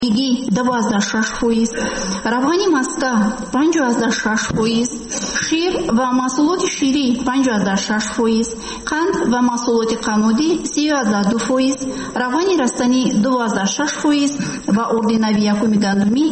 میگی 12.6%، روغن مسته 5.6%، شیر و محصولات شیری 5.6%، قند و محصولات قنودی 3.2%، روغن رستنی 2.6% و اردنوی یکم گندمی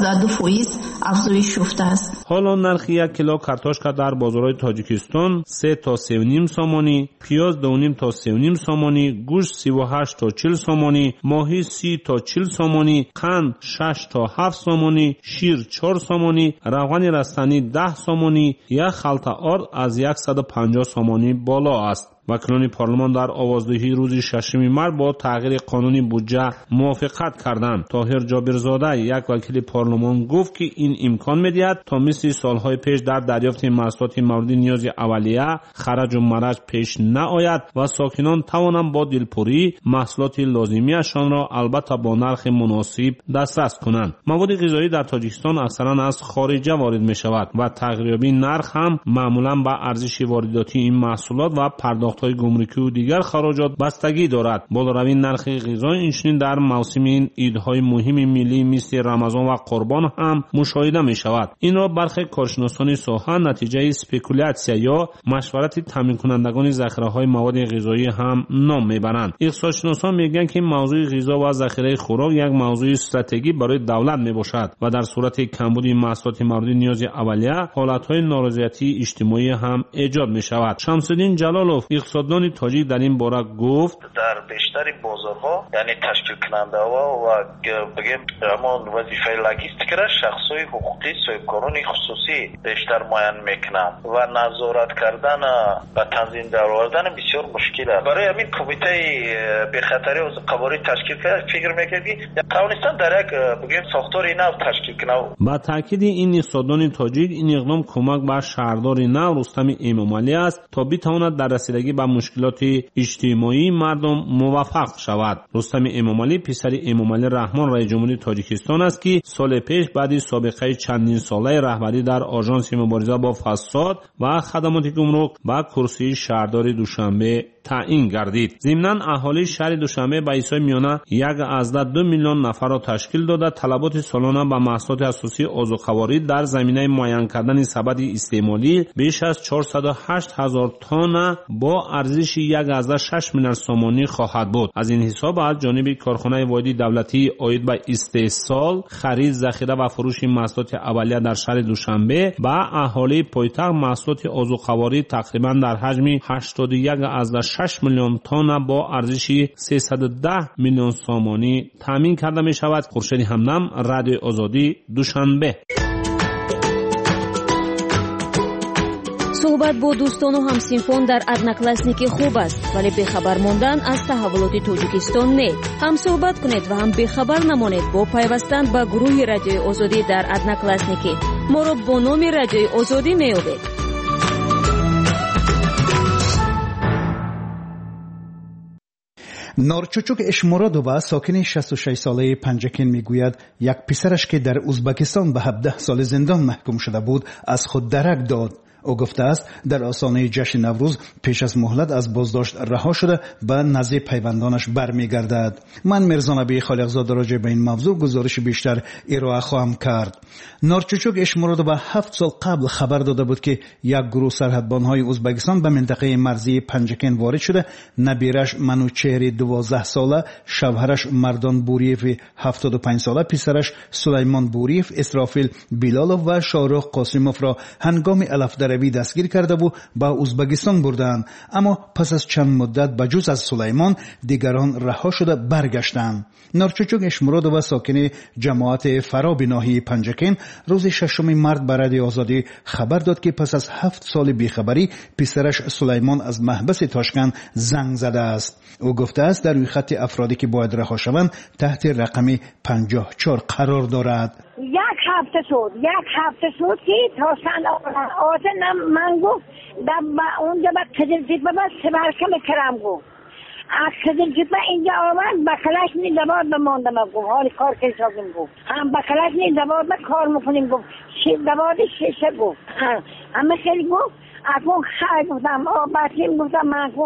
1.2% افزایش یافته است. حالا نرخ 1 کیلو کارتوشکا در بازارهای تاجیکستان 3 تا 3.5 سامانی، پیاز 2.5 تا 3.5 سامانی، گوشت 38 تا 40 سامانی، ماهی 30 تا 40 سامانی، قند 6 تا 7 سامانی، شیر 4 سامانی، روغن رستنی 10 سامانی، یک خلطه آرد از 150 سامانی بالا است. وکیلان پارلمان در آوازدهی روز 6 مارس با تغییر قانون بودجه موافقت کردند. طاهر جابرزاده یک وکیل پارلمان گفت که این امکان می‌دهد تا مثل سالهای پیش در دریافت محصولات مورد نیاز اولیه خرج و مرج پیش نآید و ساکنان توانند با دلپوری محصولات لازمیشان را البته با نرخ مناسب دسترس کنند. مواد غذایی در تاجیکستان اکثرا از خارج وارد می‌شود و تغییریابی نرخ هم معمولا به ارزش وارداتی این محصولات و پرداخت‌های گمرکی و دیگر خراجات بستگی دارد. بالروی نرخ غذا اینچنین در موسم این عیدهای مهم ملی مثل رمضان و قربان هم مشاهده می شود. این را برخی کارشناسان ساحه نتیجه اسپکولاسیا یا مشورت تامین کنندگان ذخیره‌های مواد غذایی هم نام میبرند. اقتصادشناسان میگن که موضوع غذا و ذخیره خوراک یک موضوع استراتژیک برای دولت میباشد و در صورت کمبود محصولات مورد نیاز اولیه حالتهای نارضایتی اجتماعی هم ایجاد می شود. شمس‌الدین جلالوف اقتصاددان تاجیک در این باره گفت در بیشتر بازارها یعنی تشکیل کننده ها و بگیم همون وظیفه لاجستیک را شخصای حقوقی صاحبکاران خصوصی بیشتر معین میکنن و نظارت کردن و تنظیم درآوردن بسیار مشکل است. برای همین کمیته بخطری و قواری تشکیل کرد فکر میکنه که توانستن در یک بگیم ساختار نو تشکیل کنه. با تاکید این اقتصاددان تاجیک این اقدام کمک به شهردار نو رستم امامعلی است تا بتواند در رسیدگی به مشکلات اجتماعی مردم موفق شود. رستم امامعلی پسر امامعلی رحمان رئیس جمهوری تاجیکستان است که سال پیش بعد سابقه چندین ساله رهبری در آژانس مبارزه با فساد و خدمات گمرک به کرسی شهردار دوشنبه تعیین گردید. ضمناً اهالی شهر دوشنبه به حساب میانه 1.2 میلیون نفر را تشکیل داده طلبات سالانه به محصولات اساسی عضوخواری در زمینه معین کردن سبد استعمالی بیش از 408,000 تن با ارزش 1.6 میلیارد سامانی خواهد بود. از این حساب از جانب کارخانه واحدی دولتی عاید به استحصال، خرید، ذخیره و فروش محصولات اولیه در شهر دوشنبه به اهالی پایتخت محصولات عضوخواری تقریبا در حجم 81.6 میلیون تن با ارزش 310 میلیون سامانی تامین کرده می شود. خورشید همدم، رادیو آزادی، دوشنبه. صحبت با دوستان و همسینفون در одноклассники خوب است، ولی بخبر ماندن از تحولات تاجیکستان نه. هم صحبت کنید و هم بخبر نمانید با پیوستن به گروه رادیوی آزادی در одноклассники. ما را با نام رادیوی آزادی میابید. نارچوچوک اشمورادووا ساکن 66 ساله پنجکن میگوید یک پسرش که در ازبکستان به 17 سال زندان محکوم شده بود از خود درک داد. او گفته است در آستانه جشن نوروز پیش از مهلت از بازداشت رها شده به نزد پیوندانش برمیگردد. من میرزا نبی خالقزاده راجع به این موضوع گزارش بیشتر ارائه خواهم کرد. نارچوچوک اشمورادووا 7 سال قبل خبر داده بود که یک گروه سرحدبان‌های ازبکستان به منطقه مرزی پنجکن وارد شده. نبیرش منوچهر 12 ساله، شوهرش مردان بوریف 75 ساله، پسرش سلیمان بوریف، اسرافیل بیلالوف و شاروخ قاسیموف را هنگام علف روی دستگیر کرده و با ازبکستان بردند. اما پس از چند مدت بجز از سلیمان دیگران رها شده برگشتند. نارچوچوک اشمورادووا ساکن جماعت فراب ناحیه پنجکن روز 6 مارس به رادیو آزادی خبر داد که پس از 7 سال بیخبری پسرش سلیمان از محبس تاشکند زنگ زده است. او گفته است در روی خط افرادی که باید رها شوند تحت رقم 54 قرار دارد. یک هفته شد که تاشکند آزن من گفت اونجا با قزلجیب با سبرکم کرم گفت از قزلجیب اینجا آمد بخلش نی دواد بماندم گفت حال کار که حسابیم گفت هم بخلش نی دواد کار میکنیم گفت دواد شیشه گفت همه خیلی گفت اکون خیلی گفتم آباتیم گفتم من گفت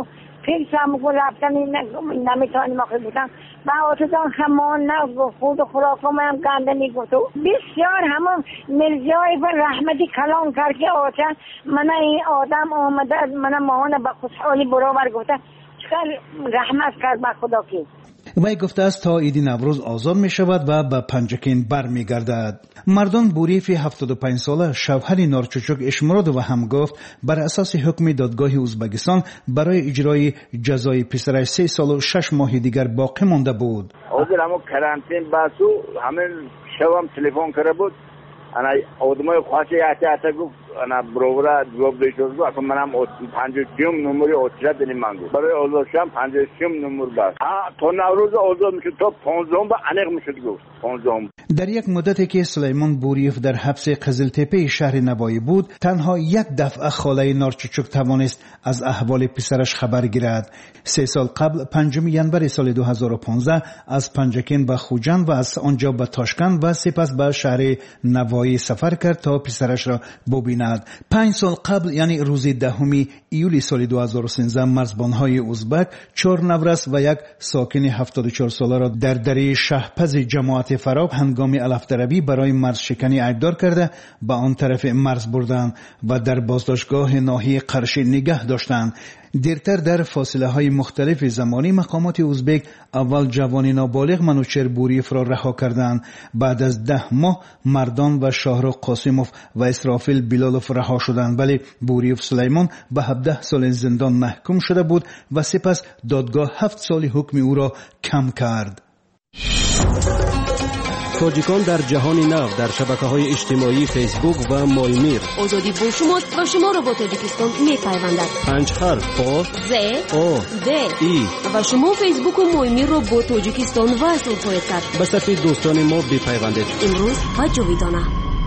خیلی سمگو رفتن نمیتونیم آخه بودم و آتدان خمان نه خود خوراکم هم گنده میگفت بسیار همون مرزیای و رحمتی کلام کرد که آتد من این آدم آمده از من ماهانه به خوشحالی برابر گفته چقدر رحمت کرد به خدا که وی گفته است تا عید نوروز آزاد می شود و به پنجکین بر می گردد. مردان بوریف 75 ساله شوهر نارچوچک اشمراد و هم گفت بر اساس حکم دادگاه ازبکستان برای اجرای جزای پسرش 3 سال و 6 ماه دیگر باقی مانده بود. حاضر همون کرانتین باسو همین شوام تلفن کرده بود انا آدمای خاصی حتی گفت انا برورا جواب دیشوز گفت منم 53 نمبر اوترا دنی مانگو برای اولشام 53 نمبر باز تو نوروز آزاد میشه تو 15 با انق میشه گفت 15. در یک مدتی که سلیمان بوریف در حبس قزلتپه شهر نوایی بود تنها یک دفعه خاله نارچوچک توانست از احوال پسرش خبر گیرد. 3 سال قبل 5 ژانویه سال 2015 از پنجکین به خوجند و از آنجا به تاشکند و سپس به شهر نوایی سفر کرد تا پسرش را ببیند. 5 سال قبل یعنی روز 10 ایول سال 2013 مرزبانهای ازبک 4 نورس و یک ساکن 74 ساله را در دره شهپز جماعت فراب هنگام علفدربی برای مرز شکنی اعدام کرده به آن طرف مرز بردند و در بازداشتگاه ناحیه قرش نگه داشتند. دیرتر در فاصله های مختلف زمانی مقامات ازبک اول جوان نابالغ منوچهر بوریف را رها کردند. بعد از 10 ماه مردان و شاهرخ قاسموف و اسرافیل بیلالوف رها شدند ولی بوریف سلیمان به 17 سال زندان محکوم شده بود و سپس دادگاه 7 سال حکم او را کم کرد. تاجیکان در جهان نو در شبکه‌های اجتماعی فیسبوک و مایمیر آزادی با شماست و شما را با تاجیکستان می‌پیوندد. 5 حرف آ ز او د ای و شما فیسبوک و مایمیر را با تاجیکستان وصل خواهید کرد. به صفحه دوستان ما بپیوندید. امروز و جاویدانه.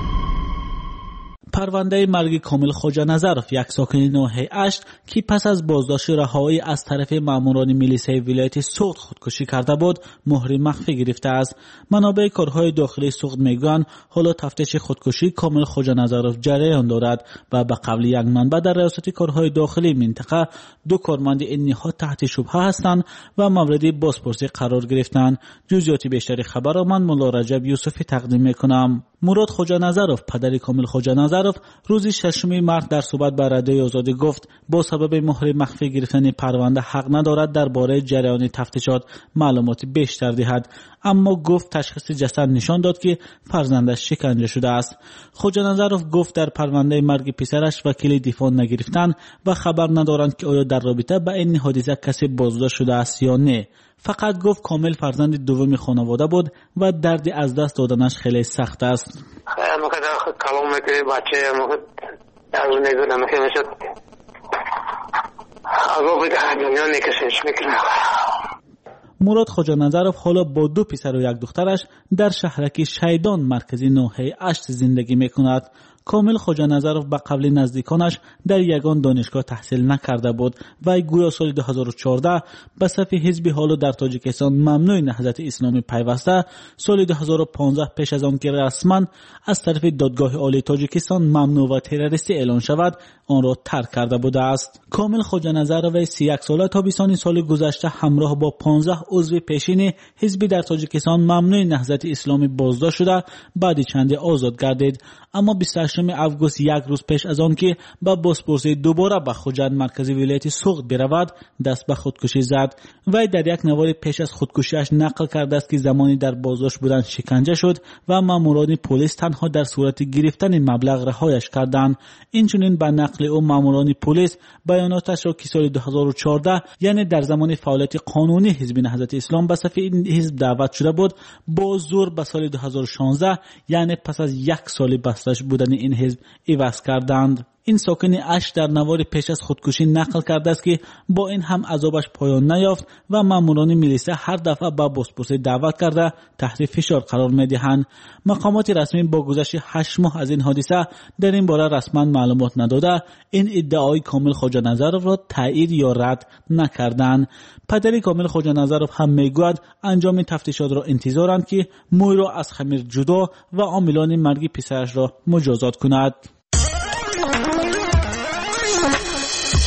پرونده مرگ کامل خواجه نظرف یک ساکن ناحیه اشت که پس از بازداشت رهایی از طرف ماموران میلیسای ولایت سوخت خودکشی کرده بود مهر مخفی گرفته است. منابع کارهای داخلی سوخت میگویند حالا تفتیش خودکشی کامل خواجه نظرف جریان دارد و به قول یک منبع در ریاست کارهای داخلی منطقه 2 کارمند این نهاد تحت شبهه هستند و مورد بازپرسی قرار گرفتند. جزئیات بیشتری خبر را من مولا رجب یوسفی تقدیم میکنم. مراد خواجه نظرف پدر کامل خواجه نظرف روز 6 مارس در صحبت با رادیوی آزادی گفت با سبب مهر مخفی گرفتن پرونده حق ندارد درباره جریان تفتیشات معلومات بیشتر دهد، اما گفت تشخیص جسد نشان داد که فرزندش شکنجه شده است. خواجه نظرف گفت در پرونده مرگ پسرش وکیل دفاع نگرفتند و خبر ندارند که آیا در رابطه با این حادثه کسی بازداشت شده است یا نه. فقط گفت کامل فرزند دوم خانواده بود و درد از دست دادنش خیلی سخت است. مراد خواجه نظرف حالا با 2 پسر و 1 دخترش در شهرک شیدان مرکزی ناحیه اشت زندگی میکند. کامل خواجه نظرف به قبل نزدیکانش در یگان دانشگاه تحصیل نکرده بود و گویا سال 2014 به صف حزب حالا در تاجیکستان ممنوع نهضت اسلامی پیوسته، سال 2015 پیش از آن که رسما از طرف دادگاه عالی تاجیکستان ممنوع و تروریستی اعلان شود آن را ترک کرده بوده است. کامل خواجه نظرف 31 ساله تابستان سال گذشته همراه با 15 عضو پیشین حزب در تاجیکستان ممنوع نهضت اسلامی بازداشت شده بعد چندی آزاد گردید، اما 28 آگوست 1 روز پیش از آن که با بازپرسی دوباره به خوجند مرکزی ولایت سوخت برود دست به خودکشی زد. وی در یک نوار پیش از خودکشیش نقل کرده است که زمانی در بازداشت بودن شکنجه شد و ماموران پلیس تنها در صورت گرفتن مبلغ رهایش کردند. اینچنین به نقل او ماموران پلیس بیاناتش را که سال 2014 یعنی در زمان فعالیت قانونی حزب نهضت اسلام به صف این حزب دعوت شده بود با زور به سال 2016 یعنی پس از 1 سال بستش بودن این حزب عوض کردند. این ساکن اش در نوار پیش از خودکشی نقل کرده است که با این هم عذابش پایان نیافت و ماموران میلیسا هر دفعه با بازپرسی دعوت کرده تحت فشار قرار میدهند. مقامات رسمی با گذشت 8 ماه از این حادثه در این باره رسما معلومات نداده این ادعای کامل خواجه نظرف را تایید یا رد نکردند. پدر کامل خواجه نظرف هم میگوید انجام تفتیشات را انتظارند که موی را از خمیر جدا و عاملان مرگ پسرش را مجازات کند.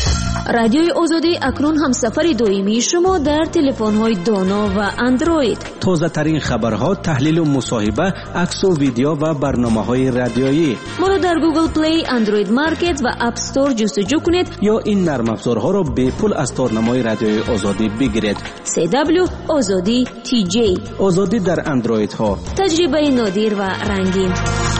رادیوی آزادی اکنون هم سفر دائمی شما در تلفن‌های دانا و اندروید. تازه ترین خبرها، تحلیل و مصاحبه، عکس و ویدیو و برنامه‌های رادیویی. ما را در گوگل پلی، اندروید مارکت و اپ استور جستجو کنید یا این نرم افزارها را به پول از تارنمای رادیوی آزادی بگیرید. CW آزادی TJ. آزادی در اندروید ها. تجربه نادر و رنگین.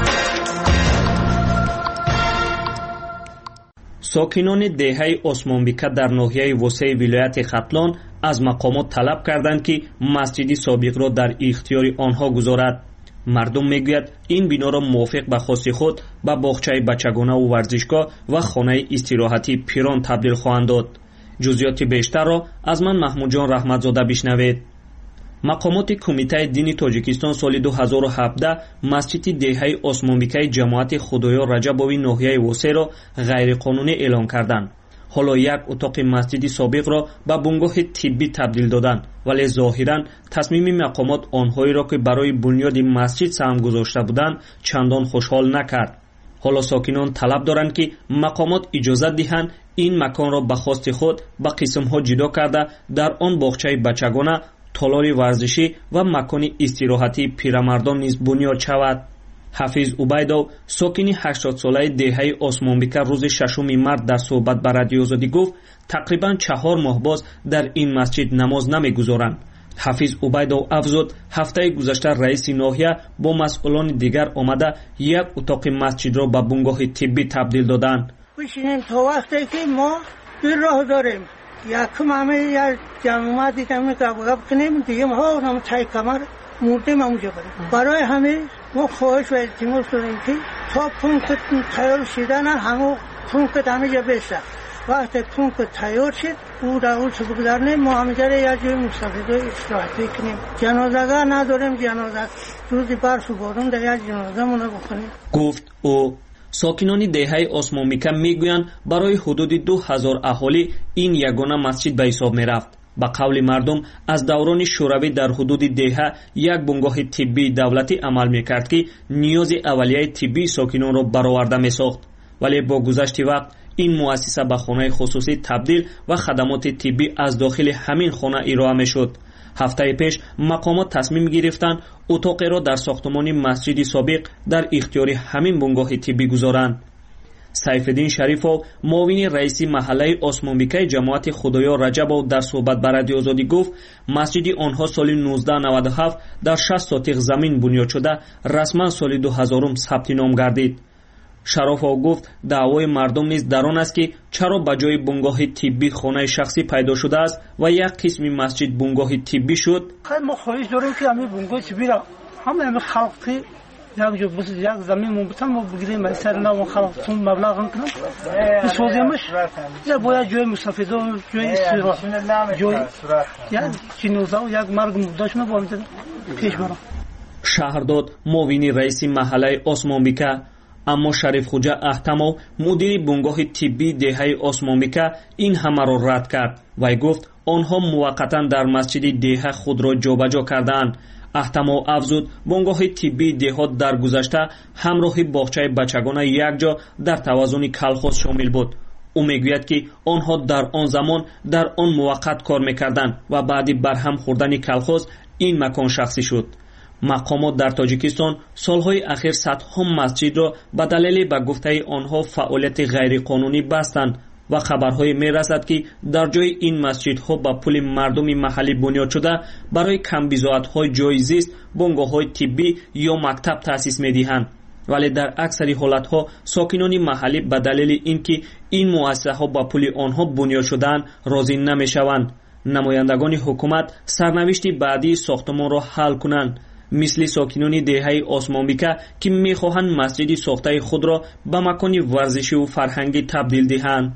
ساکنان دهه عثمانبیکه در ناحیه وسیع ولایت ختلان از مقامات طلب کردند که مسجد سابق را در اختیار آنها گذارد. مردم میگوید این بنا را موافق به خواست خود به باغچه بچگانه و ورزشگاه و خانه استراحتی پیران تبدیل خواهند داد. جزئیات بیشتر را از من محمود جان رحمتزاده بشنوید. مقامات کمیته دینی تاجیکستان سال 2017 مسجد دهه عثمانبیکه جماعت خدایان رجباوی ناحیه وسیع را غیر قانونی اعلام کردند. حالا یک اتاق مسجد سابق را به بنگاه طبی تبدیل دادند، ولی ظاهرا تصمیم مقامات آنهایی را که برای بنیاد مسجد سهم گذاشته بودند چندان خوشحال نکرد. حالا ساکنان طلب دارند که مقامات اجازه دهند این مکان را به خواست خود به قسم‌ها جدا کرده در آن باغچه بچگانه، تالار ورزشی و مکان استراحتی پیرمردان نیز بنیاد شود. حفیظ عبیدو ساکن 80 ساله دهه عثمانبیکه روز 6 مارس در صحبت با رادیو آزادی گفت تقریبا 4 ماه باز در این مسجد نماز نمیگذارند. حفیظ عبیدو افزود هفته گذشته رئیس ناحیه با مسئولان دیگر آمده یک اتاق مسجد را به بنگاه طبی تبدیل دادند. بشینیم تا وقتی که ما دو راه داریم، یکم همه یک جمعیت دیگه گپ کنیم، دیگه ما هم تای کمر مردیم همونجا بریم. برای همه ما خواهش و التماس داریم که تا پونکت تیار شدن همه پونکت همه جا بشه. وقتی پونکت تیار شد او در اول چه بگذارنیم ما همینجا یک جای مستفیده استراحتی کنیم. جنازگاه نداریم، جنازه روزی برف و بارون در یک جنازه مونه بکنیم. گفت او. ساکنان دهه عثمانبیکه میگویند برای حدود 2000 اهالی این یگانه مسجد به حساب میرفت. با قول مردم از دوران شوروی در حدود دهه یک بنگاه طبی دولتی عمل میکرد که نیاز اولیه طبی ساکنان را برآورده میساخت، ولی با گذشت وقت این مؤسسه به خانه خصوصی تبدیل و خدمات طبی از داخل همین خانه ارائه میشد. هفته پیش مقامات تصمیم گرفتند اتاق را در ساختمان مسجد سابق در اختیار همین بنگاه طبی گذارند. سیفالدین شریفو معاون رئیس محله عثمانبیکه جماعت خدایان رجباو در صحبت با رادیو آزادی گفت مسجد آنها سال 1997 در 60 ساتق زمین بنیاد شده رسما سال 2000 ثبت نام گردید. شرافو گفت دعوای مردم نیز در آن است که چرا به جای بنگاه طبی خانه شخصی پیدا شده است و یک قسم مسجد بنگاه طبی شد. ما خواهش داریم که همین بنگاه طبی را همه خلقی یک جو بس یک زمین مونبتن ما بگیریم مثلا نام خلقتون مبلغ کنیم بسازیمش یا باید جای مستفیده و جای استراحت جای یا جنازه و یک مرگ مرداش ما باید پیش برم. شهرداد معاون رئیس محله عثمانبیکه اما شریف خوجا احتمو مدیر بنگاه طبی دهه عثمانبیکه این همه را رد کرد و گفت آنها موقتا در مسجد دهه خود را جابجا کردند. احتمو افزود بنگاه طبی دهات در گذشته همراه باغچه بچگانه یک جا در توازن کلخوز شامل بود. او میگوید که آنها در آن زمان در آن موقت کار میکردند و بعد برهم خوردن کلخوز این مکان شخصی شد. مقامات در تاجیکستان سالهای اخیر صدها مسجد را به دلیل به گفته آنها فعالیت غیرقانونی بستند و خبرهای میرسد که در جای این مسجدها با پول مردم محلی بنیاد شده برای کم بضاعت‌های جایزیست بنگاه‌های طبی یا مکتب تأسیس می‌دهند، ولی در اکثر حالت‌ها ساکنان محلی به دلیل اینکه این مؤسسه‌ها با پول آنها بنیاد شده‌اند راضی نمی‌شوند. نمایندگان حکومت سرنوشت بعدی ساختمان را حل کنند، مثل ساکنان دهه عثمانبیکه که می‌خواهند مسجد ساخته خود را به مکان ورزشی و فرهنگی تبدیل دهند.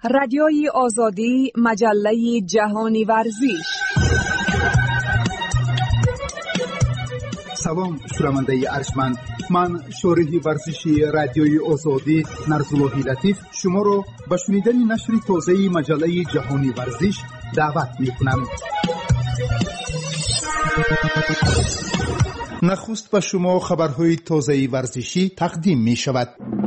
رادیوی آزادی، مجله جهانی ورزش. سلام شنونده ارجمند، من شارح ورزشی رادیوی آزادی نرزاللهی لطیف شما را به شنیدن نشر تازه مجله جهانی ورزش دعوت می‌کنم. نخست به شما خبرهای تازه ورزشی تقدیم می شود.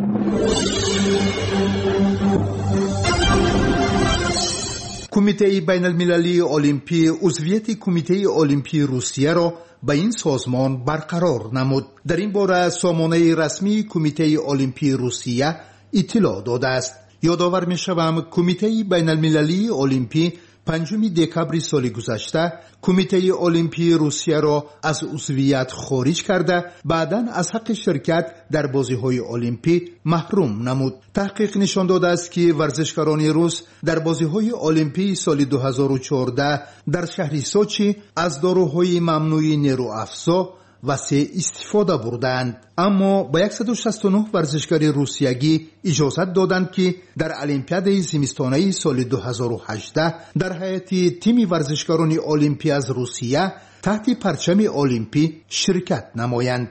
کمیته بین المللی المپی عضویت کمیته المپی روسیه را به این سازمان برقرار نمود. در این باره سامانه رسمی کمیته المپی روسیه اطلاع داده است. یادآور می شوم کمیته بین المللی المپی 5 دکبر سال گذشته کمیته المپی روسیه را از عضویت خارج کرده بعداً از حق شرکت در بازی‌های المپی محروم نمود. تحقیق نشان داده است که ورزشکاران روس در بازی‌های المپی سال 2014 در شهر سوچی از داروهای ممنوع نیروافزا وسیع استفاده بردند، اما با 169 ورزشکار روسیگی اجازت دادند که در المپیاد زمستانه سال 2018 در هیئت تیم ورزشکاران المپی از روسیه تحت پرچم المپی شرکت نمایند.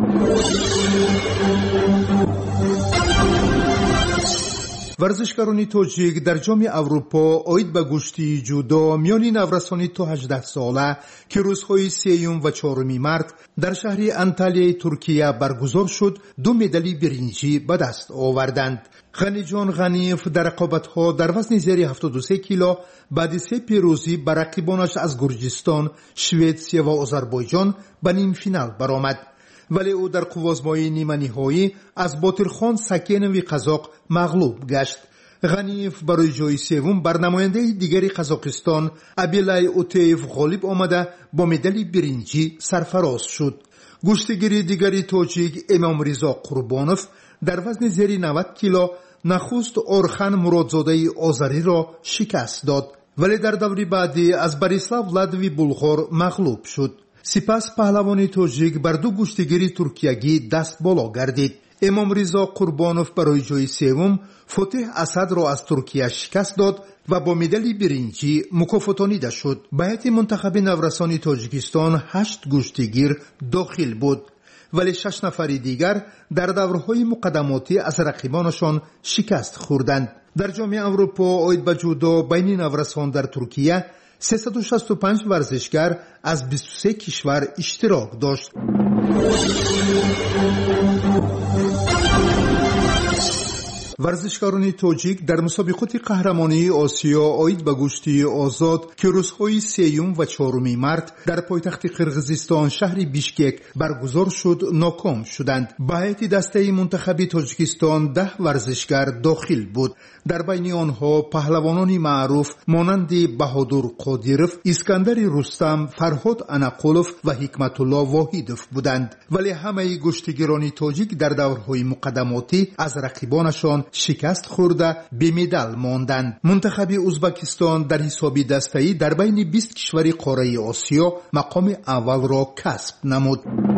ورزشکاران تاجیک در جام اروپا عاید به گشتی جودو میان نورسان تا 18 ساله که روزهای 3 و 4 مارس در شهر انتالیای ترکیه برگزار شد 2 مدال برنجی به دست آوردند. غنیجان غنیف در رقابت‌ها در وزن زیر 73 کیلو بعد 3 پیروزی بر رقیبانش از گرجستان، سوئد و آذربایجان به نیم فینال برآمد. ولی او در قوازمای نیمه نهایی از باترخان سکینوی قزاق مغلوب گشت. غنیف برای جای سوم بر نماینده دیگری قزاقستان ابیلای اوتیف غالب آمده با مدال برنجی سرفراز شد. گشتگیر دیگری تاجیک امام رضا قربانوف در وزن زیر 90 کیلو نخست اورخان مرادزاده آذری را شکست داد، ولی در دوری بعدی از بریسلاو ولادوی بلغار مغلوب شد. سپس پهلوان تاجیک بر 2 گشتگیر ترکیگی دست بالا گردید. امام رضا قربانوف برای جای سوم فتح اسد را از ترکیه شکست داد و با مدال برنجی مکافاتانیده شد. به هیئت منتخب نورسان تاجیکستان 8 گشتگیر داخل بود، ولی 6 نفر دیگر در دورهای مقدماتی از رقیبانشان شکست خوردند. در جام اروپا عاید به جودو بین نورسان در ترکیه 365 ورزشکار از 23 کشور اشتراک داشت. ورزشکاران تاجیک در مسابقات قهرمانی آسیا عاید به گشتی آزاد که روزهای 3 و 4 مارس در پایتخت قرقیزستان شهر بیشکک برگزار شد ناکام شدند. به هیئت دسته منتخب تاجیکستان 10 ورزشکار داخل بود. در بین آنها پهلوانان معروف مانند بهادر قادیروف، اسکندر رستم، فرهاد انقلوف و حکمت الله واحدوف بودند، ولی همه گشتگیران تاجیک در دورهای مقدماتی از رقیبانشان شکست خورده به مدال ماندند. منتخب ازبکستان در حساب دسته‌ای در بین 20 کشور قاره آسیا مقام اول را کسب نمود.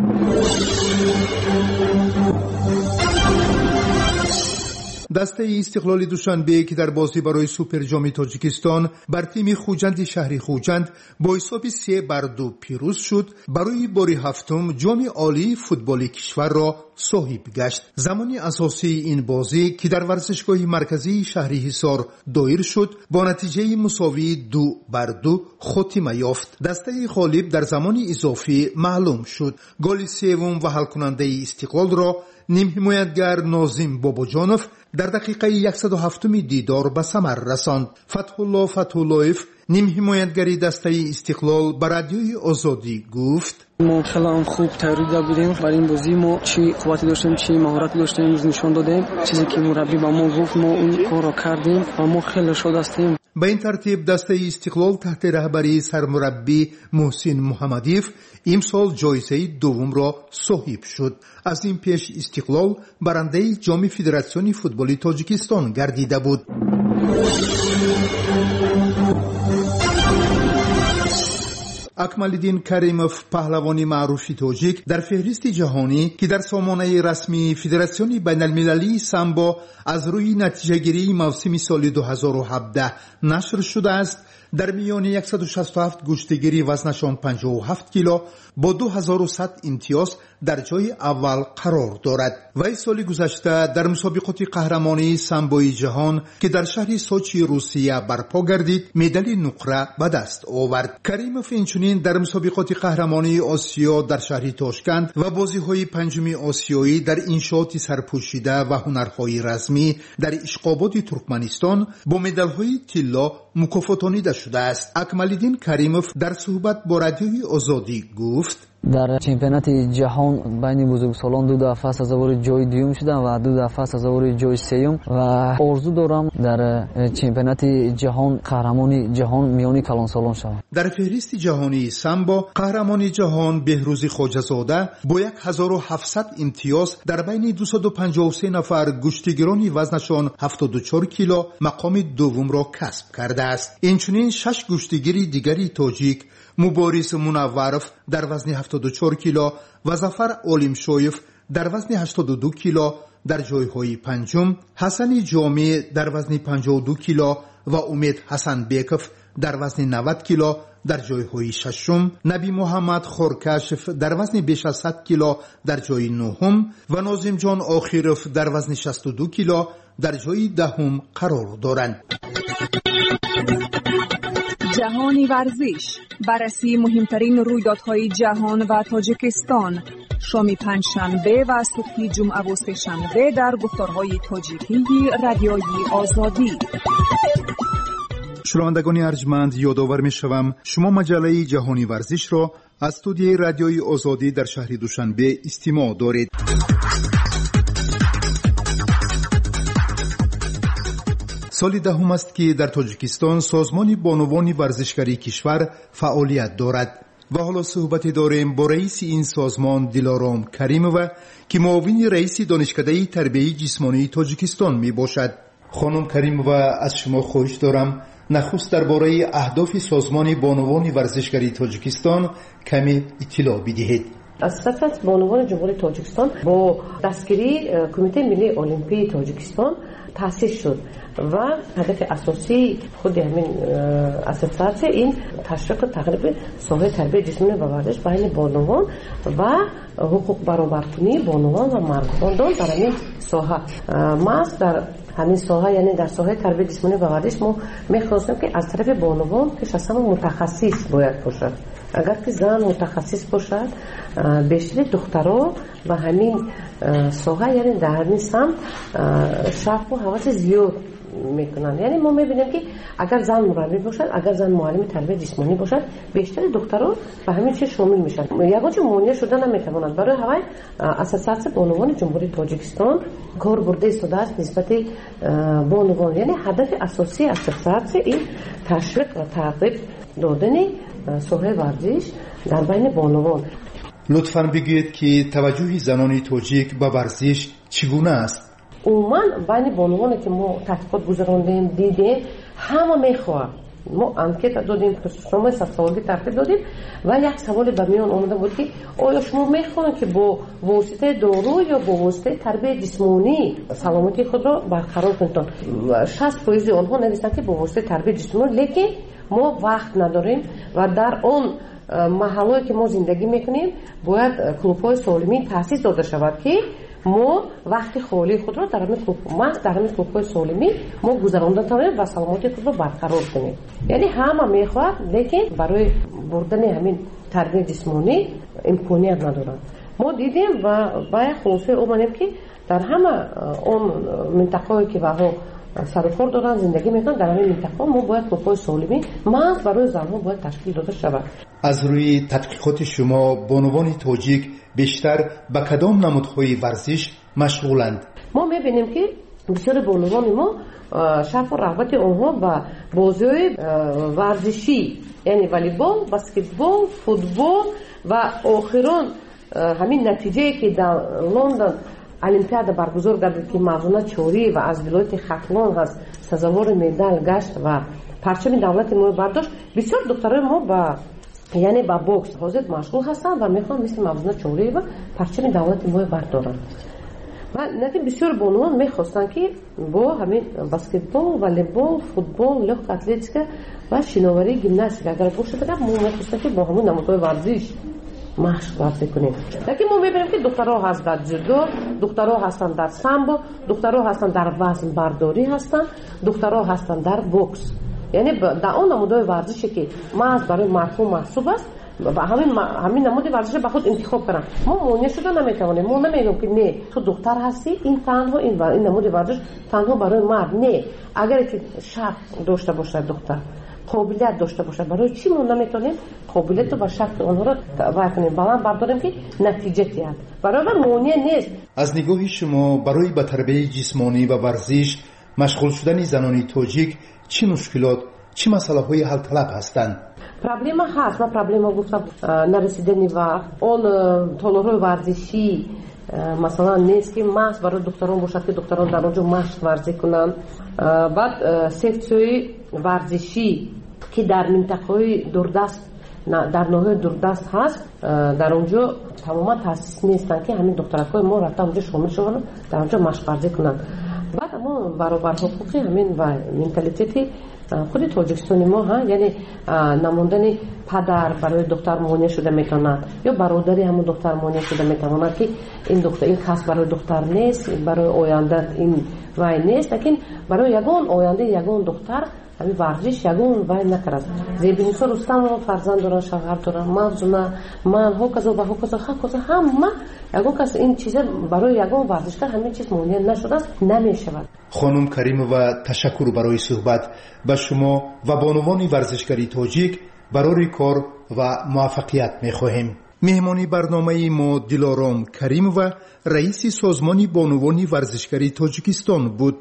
دسته استقلال دوشنبه که در بازی برای سوپر جام تاجیکستان بر تیم خوجند شهری خوجند با حساب 3-2 پیروز شد، برای بار هفتم جام عالی فوتبال کشور را صاحب گشت. زمانی اساسی این بازی که در ورزشگاه مرکزی شهری حصار دایر شد با نتیجه مساوی 2-2 خاتمه یافت. دسته غالب در زمان اضافی معلوم شد. گل سوم و حل کننده استقلال را نیم حمایتگر ناظم باباجانوف در دقیقه 107 دیدار به ثمر رساند. فتح‌الله فتح‌اللهیف نیم حمایتگری دسته استقلال به رادیوی آزادی گفت: ما خیلی خوب تیاری بودیم برای این بازی. ما چی قوتی داشتیم، چی مهارت داشتیم، نشون دادیم. چیزی که مربی با ما گفت ما اون کار را کردیم و ما خیلی شاد هستیم. به این ترتیب دسته استقلال تحت رهبری سرمربی محسن محمدیف امسال جایزه دوم را صاحب شد. از این پیش استقلال برنده جام فدراسیون فوتبال تاجیکستان گردیده بود. اکمالدین کریموف پهلوانی معروف تاجیک در فهرست جهانی که در سامانه رسمی فدراسیون بین المللی سامبو از روی نتیجه گیری موسم سال 2017 نشر شده است، در میان 167 گشتگیری وزنشان 57 کیلو با 2100 امتیاز در جای اول قرار دارد. وی سال گذشته در مسابقات قهرمانی سامبوی جهان که در شهر سوچی روسیه برپا گردید مدال نقره به دست آورد. کریموف اینچنین در مسابقات قهرمانی آسیا در شهر تاشکند و بازی‌های پنجم آسیایی در انشاءات سرپوشیده و هنرهای رزمی در اشقاباد ترکمنستان با مدال‌های طلا مکافاتانیده شده است. اکمالدین کریموف در صحبت با رادیوی آزادی گفت: در چمپیونات جهان بین بزرگسالان 2 دفعه سزاوار جای دوم شدم و 2 دفعه سزاوار جای سوم و آرزو دارم در چمپیونات جهان قهرمان جهان میانی کلانسالان شوم. در فهرست جهانی سامبو قهرمان جهان بهروز خواجه‌زاده با 1700 امتیاز در بین 253 نفر گشتگیران وزنشان 74 کیلو مقام دوم را کسب کرده است. اینچنین 6 گشتگیر دیگری تاجیک مبارز منورف در وزن 74 کیلو و ظفر اولیمشویف در وزن 82 کیلو در جایهای پنجم، حسن جامی در وزن 52 کیلو و امید حسن بیکف در وزن 90 کیلو در جایهای ششم، نبی محمد خورکشف در وزن بیش از 100 کیلو در جای نهم و ناظم جان آخیرف در وزن 62 کیلو در جای دهم قرار دارند. جهانی ورزش، بررسی مهمترین رویدادهای جهان و تاجیکستان، شام پنجشنبه و صبح جمعه و سه‌شنبه در گفتارهای تاجیکی رادیوی آزادی. شنوندگان ارجمند، یادآور می‌شوم شما مجله جهانی ورزش را از استودیوی رادیوی آزادی در شهر دوشنبه استماع دارید. سال دهم است که در تاجیکستان سازمان بانوان ورزشکاری کشور فعالیت دارد و حالا صحبت داریم با رئیس این سازمان دلارام کریمووا که معاون رئیس دانشکده تربیت جسمانی تاجیکستان می باشد. خانم کریمووا، از شما خواهش دارم نخست درباره اهداف سازمان بانوان ورزشکاری تاجیکستان کمی اطلاع بدهید. اساس بانوان جمهوری تاجیکستان با دستگیری کمیته ملی المپی تاجیکستان تأسیس شد و هدف اساسی خود همین اساسات این تشویق تقریبا ساحه تربیت جسمانی و ورزش بین بانوان و حقوق برابرکنی بانوان و مردان در همین ساحه. ما در همین ساحه، یعنی در ساحه تربیت جسمانی و ورزش، ما می‌خواستیم که از طرف بانوان که شخصا متخصص باید باشد. اگر که زن متخصص باشد، بیشتر دخترها و همین ساحه، یعنی در همین سمت شوق و هوس زیاد میکنن. یعنی ما میبینیم که اگر زن مربی باشد، اگر زن معلم تربیت جسمانی باشد، بیشتر دخترها به همین چیز شامل میشن. یگانچه مانع شده نمیتوانند. برای همین اساسات بانوان جمهوری تاجیکستان کار برده شده است نسبت بانوان. یعنی هدف اساسی اساسات این تشویق و تعقیب دادن ساحه ورزش در بین بانوان. لطفاً بگویید که توجه زنان تاجیک به ورزش چگونه است؟ عموما بین بانوانی که ما تحقیقات گذراندیم دیدیم همه میخواد. ما انکت دادیم، شما سوالگی ترتیب دادیم و یک سوال به میان آمده بود که آیا شما میخواهید که با واسطه دارو یا با واسطه تربیت جسمانی سلامتی خود را برقرار کنید؟ 60% آنها نوشتن که با واسطه تربیت جسمانی، لیکن ما وقت نداریم و در آن محلهایی که ما زندگی میکنیم باید کلوب‌های سالمی تأسیس داده شود که ما وقت خالی خود را در همین کلوب‌های سالمی ما گذراندن توانیم و سلامتی خود را برقرار کنیم. یعنی همه میخواد، لیکن برای بردن همین تربیت جسمانی امکانیت ندارن. ما دیدیم و باید خلاصه اومدیم که در همه اون منطقه‌ای که وها سرکار دارن زندگی میکنن، در همین منطقه ما باید کلوب‌های سالمی محض برای زنها باید تشکیل داده شود. از روی تحقیقات شما بانوان تاجیک بیشتر به کدام نمودهای ورزش مشغولند؟ ما میبینیم که بسیار بانوان ما شغف و رغبت آنها به بازی‌های ورزشی، یعنی والیبال، بسکتبال، فوتبال و آخران همین نتیجه که در لندن المپیاد برگزار گردید که موضوع چوری و از ولایت ختلان هست سزاوار مدال گشت و پرچم دولت ما برداشت. بسیار دخترای ما با یعنی با بوکس حاضر مشغول هستن و میخوان مثل موزونه چوری و پرچم دولت ما بردارن. و نکه بسیار بانوان میخواستن که با همین بسکتبال، والیبال، فوتبال، لخت اتلتیک و شناوری، گیمناستیک اگر باشه ما میخواستن که با همون نمودهای ورزش مشق ورزی کنیم. لیکن ما میبینیم که دخترها هست در جودو، دخترها هستن در سامبو، دخترها هستن در وزن برداری هستن، دخترها هستن در بوکس. یعنی در اون نمودهای ورزشی که محض برای مردم محسوب است و همین نمود ورزش به خود انتخاب کنن. ما مونیه شده نمیتوانیم. ما نمیگیم که نه تو دختر هستی این تنها این نمود ورزش تنها برای مرد. نه، اگر که شرط داشته باشه دختر، قابلیت داشته باشه، برای چی ما نمیتونیم قابلیت و شرط اونها رو کنیم بلند برداریم که نتیجه دهد؟ برای من مونیه نیست. از نگاه شما برای به تربیت جسمانی و ورزش مشغول شدن زنان تاجیک چه مشکلات، چه مسائل حل طلب هستند؟ پرابلم هست. من پرابلم گفتم نرسیدنی و اون تالارهای ورزشی مثلا نیست که محض برای دختران باشد که دختران در اونجا مشق ورزی کنند. بعد سکتوری ورزشی که در منطقه‌های دوردست در ناحیه دوردست هست در اونجا تماما تاسیس نیستن که همین دخترک‌های ما رفتن اونجا شامل شدن در اونجا مشق ورزی کنند. بعد ما برابر حقوقی همین و منتالیتی خود تاجیکستانی ما ها، یعنی نموندن پدر برای دختر مانع شده میتواند یا برادری همون دختر مانع شده میتواند که این دختر این کس برای دختر نیست، برای آینده این وای نیست، لیکن برای یگان آینده یگان دختر همین ورزش یگان وای نکرد. زیبینیسا رستم و فرزند دارن، شوهر دارن، موزونه من ها کذا و ها کذا همه یگان کس این چیز برای یگان ورزشکار همین چیز مانع نشده است نمیشود. خانم کریم و تشکر برای صحبت به شما و بانوان ورزشکاری تاجیک برای کار و موفقیت می‌خواهیم. مهمانی برنامه ما دلارام کریم و رئیس سازمان بانوان ورزشکاری تاجیکستان بود.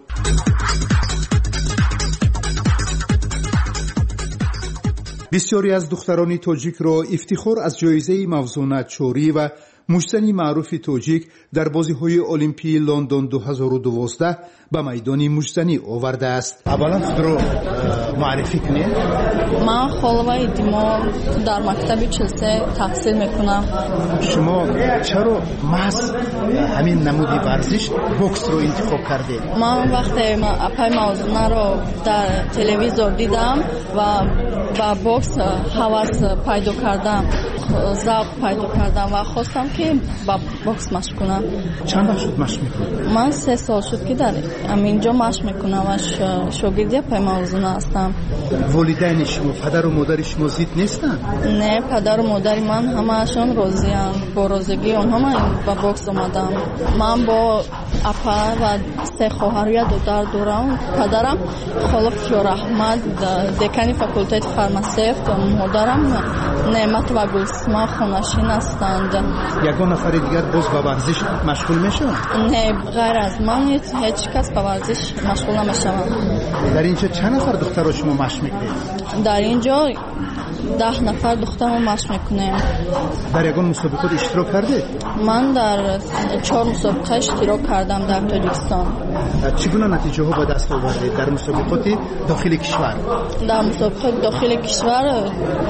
بسیاری از دختران تاجیک را افتخار از جایزه موزونه چوری و مشتنی معروف تاجیک در بازی‌های المپی لندن 2012 به میدان مشتنی آورده است. اولا خود را معرفی کنید. من خالوه دیما در مکتب چلسی تحصیل میکنم. شما چرا محض همین نمودی ورزش بوکس رو انتخاب کردید؟ من وقتی اپای موزونه رو در تلویزیون دیدم و با بوکس هوس پیدا کردم، ذوق پیدا کردم و خواستم که با بوکس مشق کنم. چند وقت شد مشق میکنید؟ من 3 سال شد که در اینجا مشق میکنم و شاگردی پای موزونه هستم. والدین شما، پدر و مادر شما ضد نیستن؟ نه، پدر و مادر من همه‌شون راضی‌اند. با راضیگی اونها من با بوکس اومدم. من با اپا و 3 خواهر و دختر دارم. پدرم خالق کیار احمد دکان فاکولته فارماسیست، مادرم نعمت و گلسما خونشین هستند. یگان نفر دیگر باز با ورزش مشغول میشن؟ نه، غیر از من هیچ کس با ورزش مشغول نمیشوند. در اینجا چند نفر دختر شما مشق میکنید؟ در اینجا 10 نفر دختر مشق میکنیم. در یگان مسابقات اشتراک کردید؟ من در 4 مسابقه اشتراک کردم در تاجیکستان. چگونه نتیجه ها به دست آوردید در مسابقات داخل کشور؟ در مسابقات داخل کشور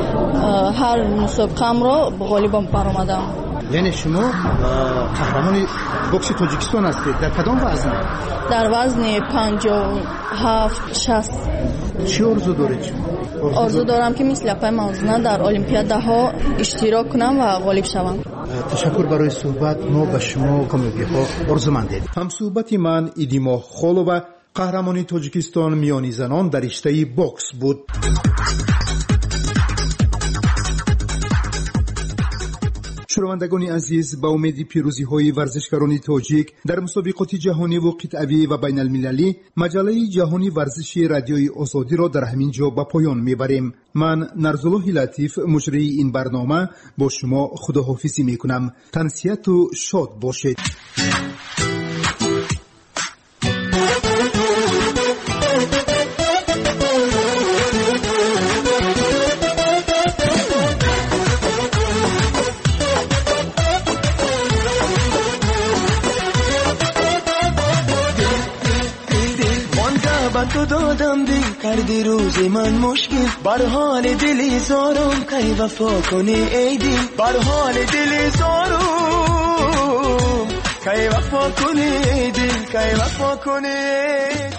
هر مسابقه را غالب برآمدم. یعنی شما قهرمان بوکس تاجیکستان هستید. در کدام وزن؟ در وزن 57 60. چی آرزو دارید؟ آرزو دارم که مثل اپای موزونه در المپیادها اشتراک کنم و غالب شوم. تشکر برای صحبت. ما به شما کامیابی ها آرزومندیم. هم صحبت من ایدیما خالو قهرمان تاجیکستان میانی زنان در رشته بوکس بود. شنوندگان عزیز، با امید پیروزی های ورزشکاران تاجیک در مسابقات جهانی و قطعی و بین المللی، مجله جهانی ورزشی رادیوی آزادی را در همین جا به پایان میبریم. من نرزالله لطیف مجری این برنامه با شما خداحافظی میکنم. تنسیت و شاد باشید. تو آدم دل کردی روز من مشکل بر حال دلی زارم کی وفا کنی ای دل بر حال دلی زارم کی وفا کنی ای دل کی وفا کنی